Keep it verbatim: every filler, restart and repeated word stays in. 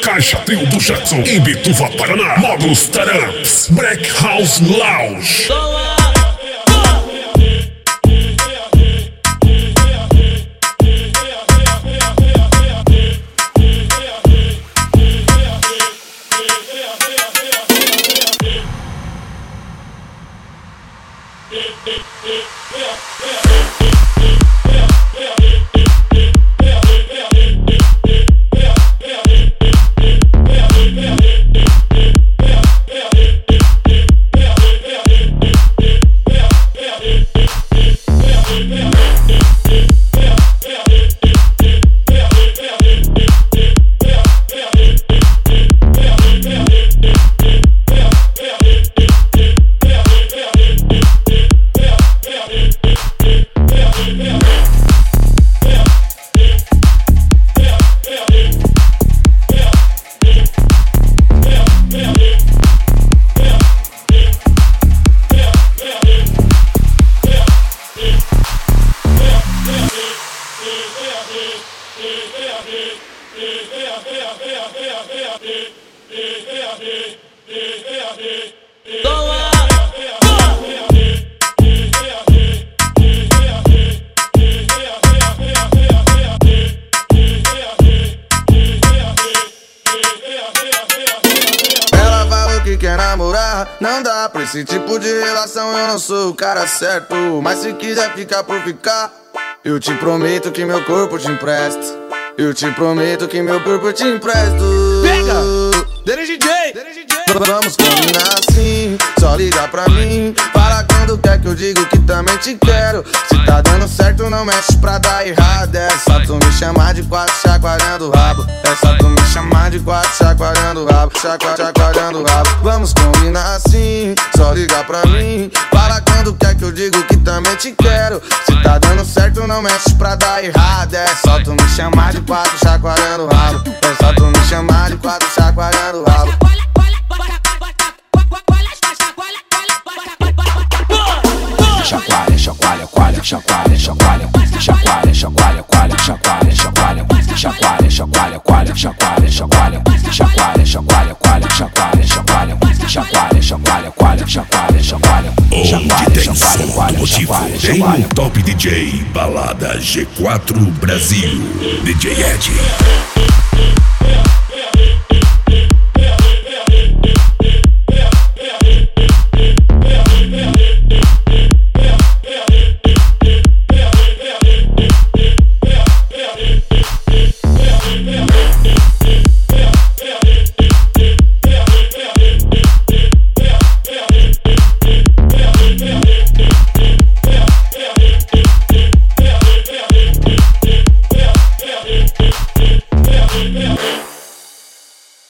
Caixa Trio do Jackson, em Bituva, Paraná. Módulos Taramps, Break House Lounge. Quer namorar, não dá pra esse tipo de relação, eu não sou o cara certo. Mas se quiser ficar por ficar, eu te prometo que meu corpo te empresto. Eu te prometo que meu corpo te empresto. Pega! Dele D J! Dele D J! Vamos combinar assim, só liga pra mim. Fala quando quer que eu digo que também te quero. Se tá dando certo não mexe pra dar errado. É só tu me chamar de quatro chacoalhando o rabo. É só tu me chamar de quatro chacoalhando o rabo. Chacoalhando, chacoalhando o rabo. Vamos combinar assim, só liga pra mim. Fala quando quer que eu digo que também te quero. Se tá dando certo não mexe pra dar errado. É só tu me chamar de quatro chacoalhando o rabo. É só tu me chamar de quatro chacoalhando o rabo. Chacoalha, chacoalha, coalha, chacoalha, chacoalha, chacoalha, chacoalha, coalha, chacoalha, chacoalha, chacoalha, chacoalha, coalha, chacoalha, chacoalha, chacoalha, chacoalha, coalha, chacoalha, chacoalha, chacoalha, chacoalha, coalha, chacoalha, chacoalha, onde tem som automotivo, tem um top D J, Balada G quatro Brasil, D J Ed.